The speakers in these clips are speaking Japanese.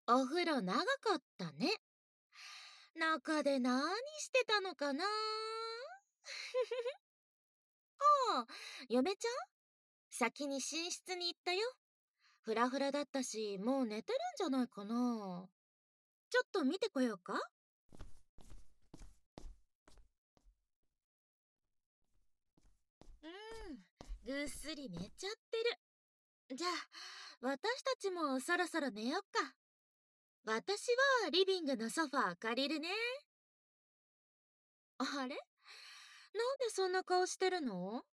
お風呂長かったね。中で何してたのかな。ああ、嫁ちゃん先に寝室に行ったよ。フラフラだったし、もう寝てるんじゃないかな。ちょっと見てこようか。ぐっすり寝ちゃってる。じゃあ、私たちもそろそろ寝よっか。私はリビングのソファー借りるね。あれ、なんでそんな顔してるの？は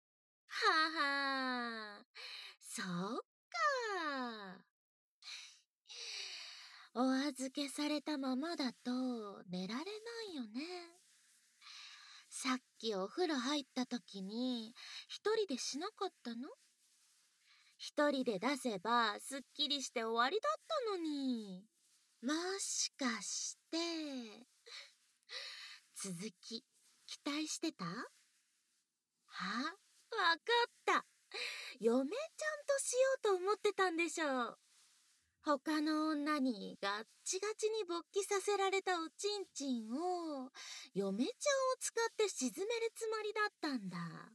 はー。そっか。お預けされたままだと寝られないよね。さっきお風呂入った時に一人でしなかったの？一人で出せばすっきりして終わりだったのに。もしかして続き期待してた？わかった。嫁ちゃんとしようと思ってたんでしょう。他の女にガッチガチに勃起させられたおちんちんを嫁ちゃんを使って沈めるつもりだったんだ。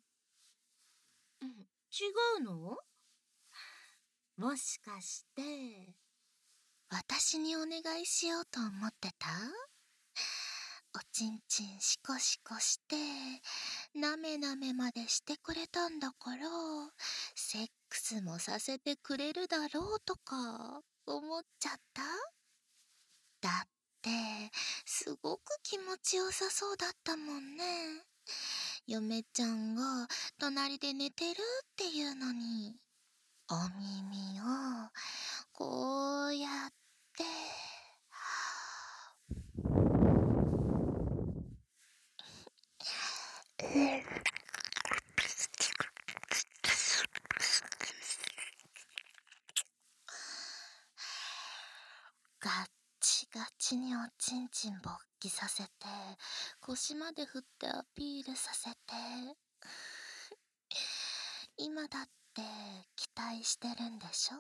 違うの？もしかして私にお願いしようと思ってた？おちんちんシコシコしてなめなめまでしてくれたんだから、セックスもさせてくれるだろうとか思っちゃった？だってすごく気持ちよさそうだったもんね。嫁ちゃんが隣で寝てるっていうのに、お耳をこうやってガッチガチにおちんちん勃起させて、腰まで振ってアピールさせて今だって期待してるんでしょ？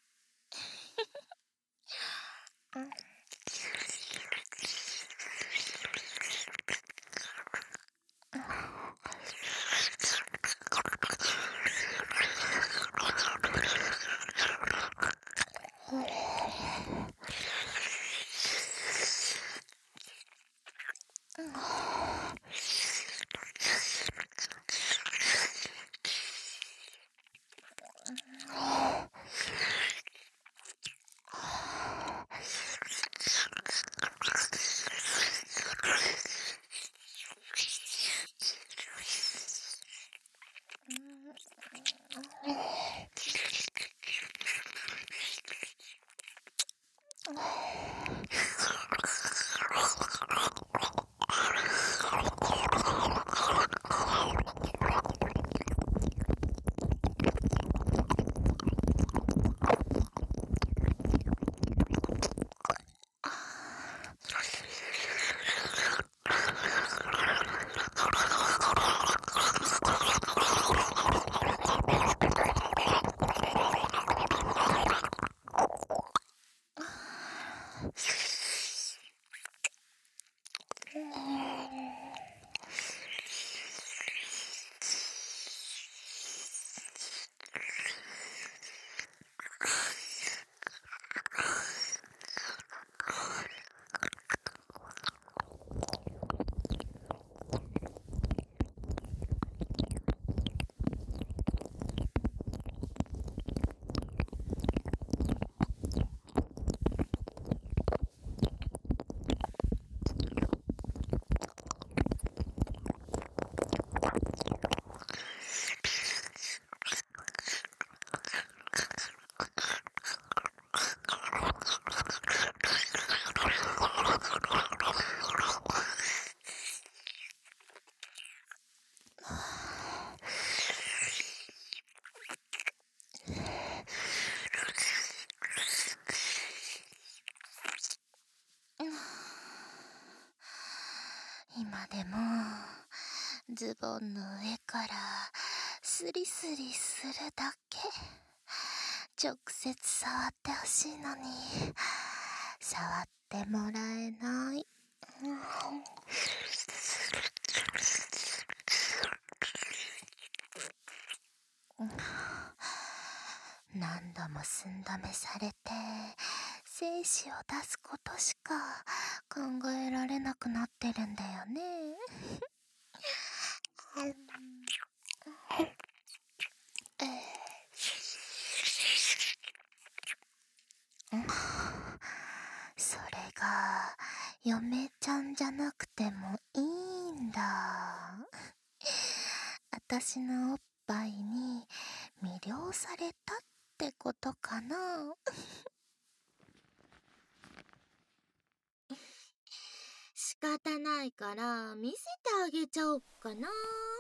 今でもズボンの上からスリスリするだけ。直接触ってほしいのに触ってもらえない。何度も寸止めされて精子を出すことしか考えられなくなってるんだよね。それが嫁ちゃんじゃなくてもいいんだ。私のおっぱいに魅了されたってことかな。仕方ないから見せてあげちゃおっかな。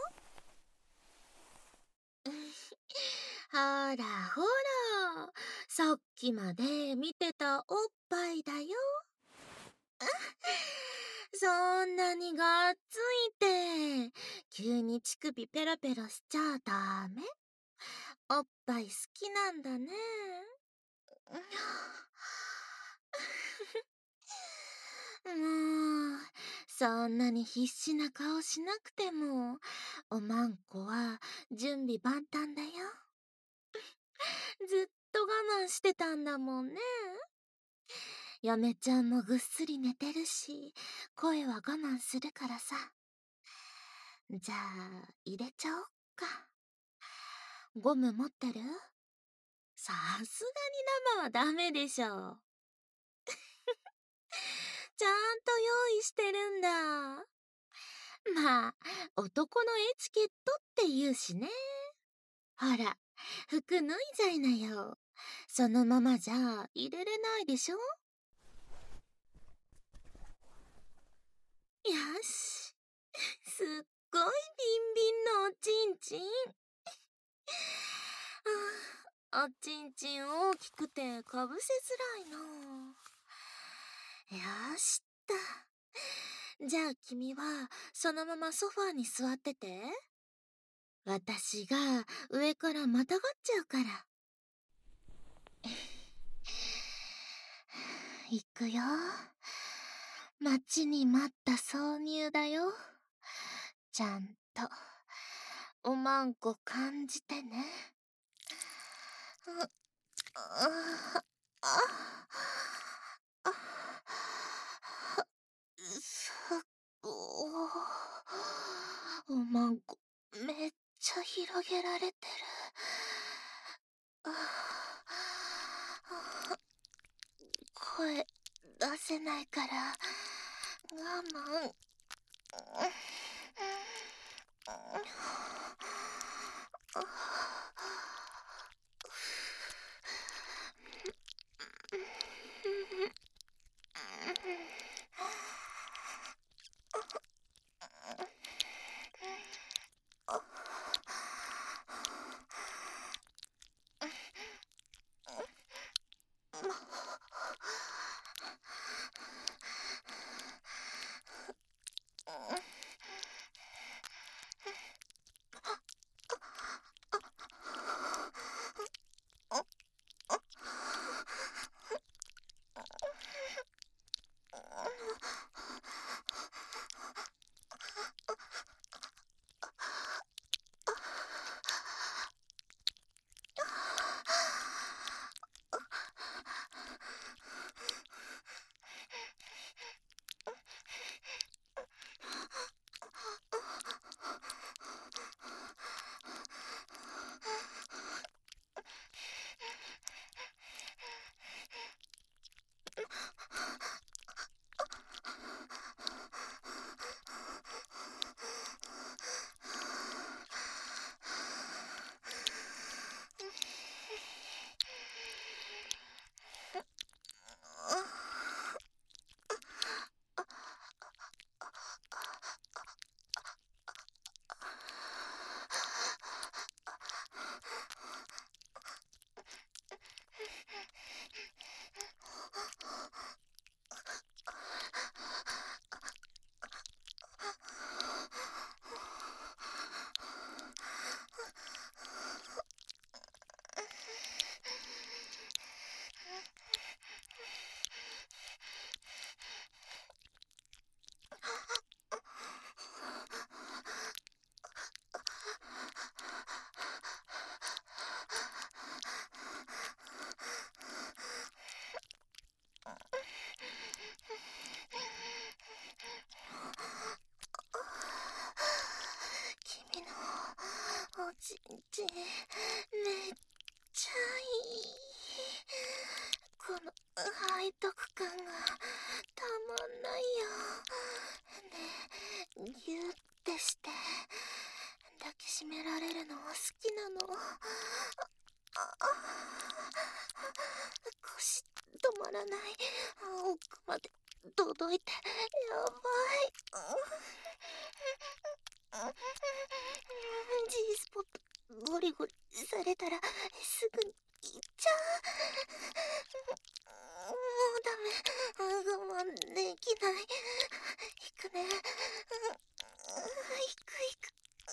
ほらほら、さっきまで見てたおっぱいだよ。そんなにがっついて急に乳首ペロペロしちゃダメ。おっぱい好きなんだね。もうそんなに必死な顔しなくてもおまんこは準備万端だよ。ずっと我慢してたんだもんね。嫁ちゃんもぐっすり寝てるし声は我慢するからさ。じゃあ入れちゃおっか。ゴム持ってる？さすがに生はダメでしょ。ちゃんと用意してるんだ。まあ男のエチケットって言うしね。ほら服脱いじゃいなよ。そのままじゃ入れれないでしょ。よし、すっごいビンビンのおちんちん。おちんちん大きくてかぶせづらいの。よしった。じゃあ君はそのままソファーに座ってて。私が上からまたがっちゃうから。行くよ。待ちに待った挿入だよ。ちゃんとおまんこ感じてね。おまんこめっちゃ広げられてる。声出せないから我慢。 背徳感がたまんないよ。ねえ、ギューってして抱きしめられるの好きなの。腰止まらない。奥まで届いてやばい。G スポットゴリゴリされたらすぐに行っちゃう。もうダメ。我慢できない。行くね。行く行く。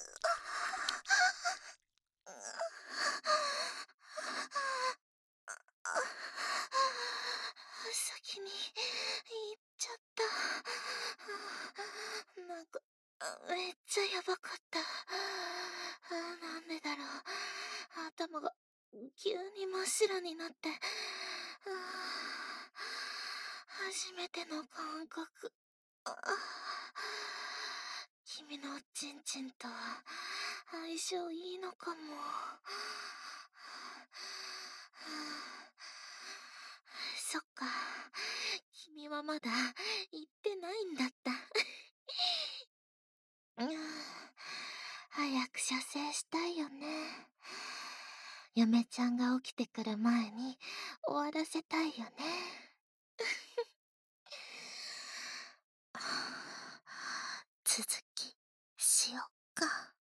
先に行っちゃった。なんかめっちゃやばかった。なんでだろう。頭が急に真っ白になって。初めての感覚。君のチンチンと相性いいのかも。そっか。君はまだ言ってないんだった。早く射精したいよね。嫁ちゃんが起きてくる前に終わらせたいよね。続きしよっか。